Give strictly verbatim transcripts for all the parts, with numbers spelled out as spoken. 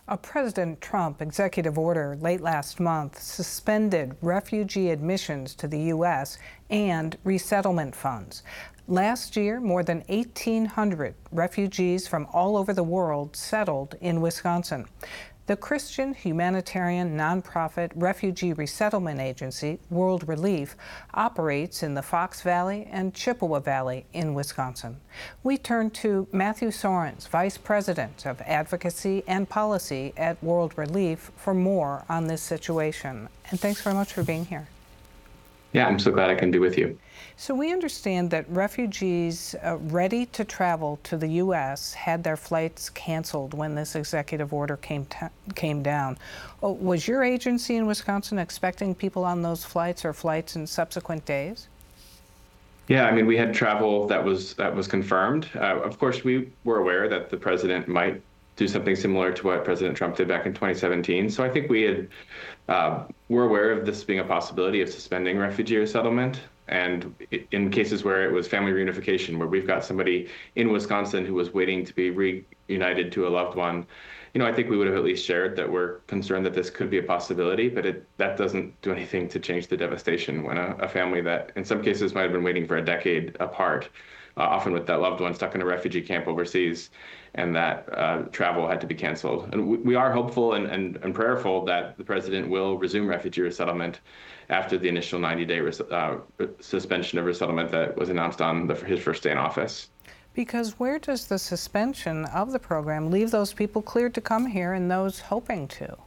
A President Trump executive order late last month suspended refugee admissions to the U S and resettlement funds. Last year, more than eighteen hundred refugees from all over the world settled in Wisconsin. The Christian humanitarian nonprofit refugee resettlement agency, World Relief, operates in the Fox Valley and Chippewa Valley in Wisconsin. We turn to Matthew Sorens, Vice President of Advocacy and Policy at World Relief, for more on this situation. And thanks very much for being here. Yeah, I'm so glad I can be with you. So we understand that refugees uh, ready to travel to the U S had their flights canceled when this executive order came ta- came down. Oh, was your agency in Wisconsin expecting people on those flights or flights in subsequent days? Yeah, I mean, we had travel that was that was confirmed. Uh, of course, we were aware that the president might do something similar to what President Trump did back in twenty seventeen. So I think we had uh, were aware of this being a possibility of suspending refugee resettlement. And in cases where it was family reunification, where we've got somebody in Wisconsin who was waiting to be reunited to a loved one, you know, I think we would have at least shared that we're concerned that this could be a possibility, but it, that doesn't do anything to change the devastation when a, a family that in some cases might have been waiting for a decade apart, uh, often with that loved one stuck in a refugee camp overseas, and that uh, travel had to be canceled. And we, we are hopeful and, and, and prayerful that the president will resume refugee resettlement after the initial ninety-day res- uh, suspension of resettlement that was announced on the, his first day in office. Because where does the suspension of the program leave those people cleared to come here and those hoping to?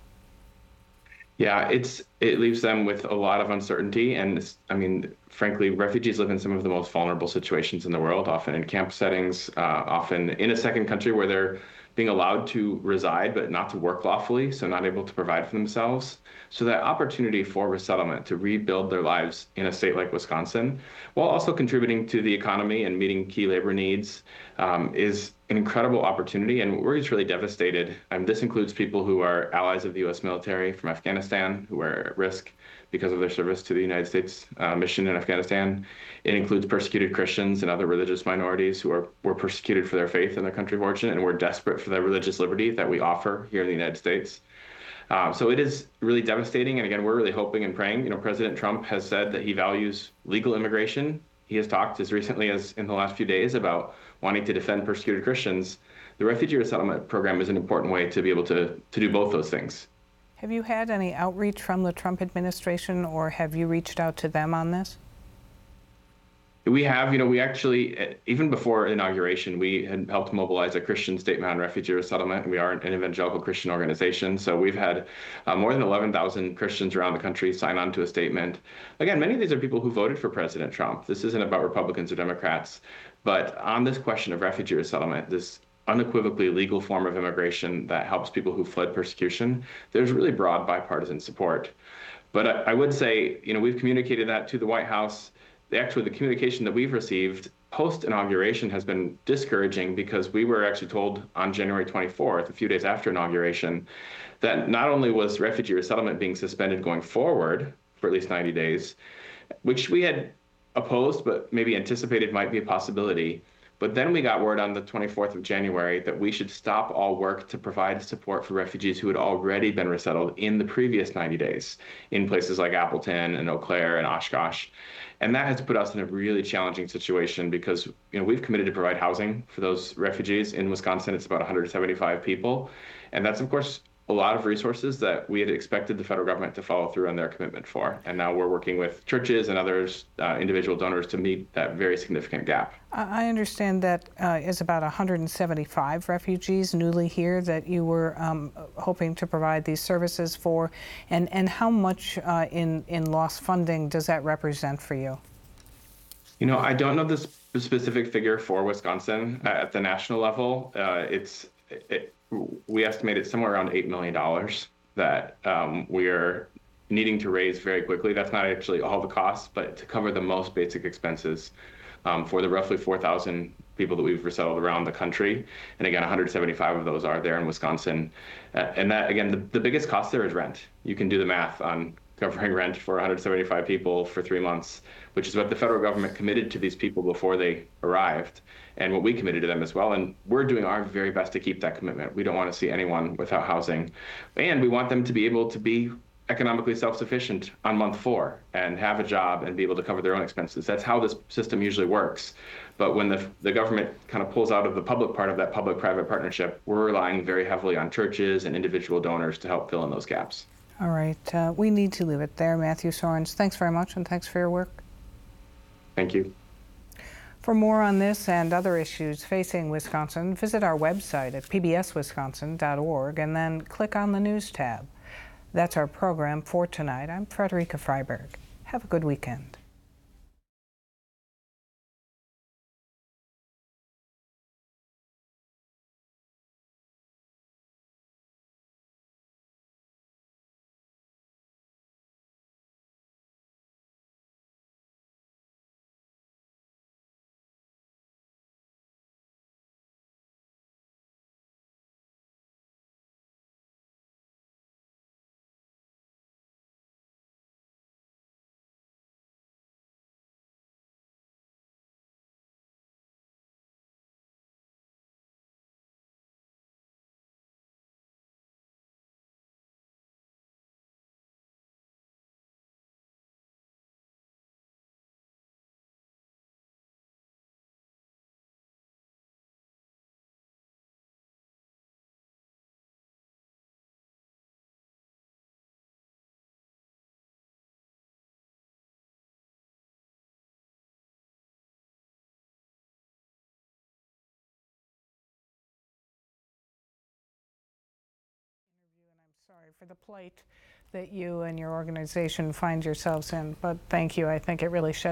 Yeah, it's it leaves them with a lot of uncertainty. And I mean, frankly, refugees live in some of the most vulnerable situations in the world, often in camp settings, uh, often in a second country where they're being allowed to reside, but not to work lawfully, so not able to provide for themselves. So that opportunity for resettlement to rebuild their lives in a state like Wisconsin, while also contributing to the economy and meeting key labor needs, um, is an incredible opportunity. And we're just really devastated. Um, this includes people who are allies of the U S military from Afghanistan, who are at risk because of their service to the United States uh, mission in Afghanistan. It includes persecuted Christians and other religious minorities who are were persecuted for their faith in their country of origin, and we're desperate for the religious liberty that we offer here in the United States. Uh, so it is really devastating. And again, we're really hoping and praying. You know, President Trump has said that he values legal immigration. He has talked as recently as in the last few days about wanting to defend persecuted Christians. The refugee resettlement program is an important way to be able to, to do both those things. Have you had any outreach from the Trump administration, or have you reached out to them on this? We have, you know, we actually, even before inauguration, we had helped mobilize a Christian State Mountain Refugee Resettlement. We are an evangelical Christian organization. So we've had uh, more than eleven thousand Christians around the country sign on to a statement. Again, many of these are people who voted for President Trump. This isn't about Republicans or Democrats. But on this question of refugee resettlement, this unequivocally legal form of immigration that helps people who fled persecution, there's really broad bipartisan support. But I, I would say, you know, we've communicated that to the White House. The, actually, the communication that we've received post-inauguration has been discouraging, because we were actually told on January twenty-fourth, a few days after inauguration, that not only was refugee resettlement being suspended going forward for at least ninety days, which we had opposed but maybe anticipated might be a possibility, but then we got word on the twenty-fourth of January that we should stop all work to provide support for refugees who had already been resettled in the previous ninety days in places like Appleton and Eau Claire and Oshkosh. And that has put us in a really challenging situation, because, you know, we've committed to provide housing for those refugees. In Wisconsin, it's about one hundred seventy-five people. And that's, of course, a lot of resources that we had expected the federal government to follow through on their commitment for. And now we're working with churches and others, uh, individual donors, to meet that very significant gap. I understand that uh, is about one hundred seventy-five refugees newly here that you were um, hoping to provide these services for. And, and how much uh, in, in lost funding does that represent for you? You know, I don't know the sp- specific figure for Wisconsin. Uh, at the national level, uh, it's it, we estimate it's somewhere around eight million dollars that um, we are needing to raise very quickly. That's not actually all the costs, but to cover the most basic expenses um, for the roughly four thousand people that we've resettled around the country. And again, one hundred seventy-five of those are there in Wisconsin. Uh, and that, again, the, the biggest cost there is rent. You can do the math on covering rent for one hundred seventy-five people for three months, which is what the federal government committed to these people before they arrived, and what we committed to them as well. And we're doing our very best to keep that commitment. We don't want to see anyone without housing, and we want them to be able to be economically self-sufficient on month four and have a job and be able to cover their own expenses. That's how this system usually works. But when the, the government kind of pulls out of the public part of that public-private partnership, we're relying very heavily on churches and individual donors to help fill in those gaps. All right, uh, we need to leave it there. Matthew Soerens, thanks very much, and thanks for your work. Thank you. For more on this and other issues facing Wisconsin, visit our website at p b s wisconsin dot org and then click on the News tab. That's our program for tonight. I'm Frederica Freiberg. Have a good weekend. Sorry for the plight that you and your organization find yourselves in, but thank you. I think it really sheds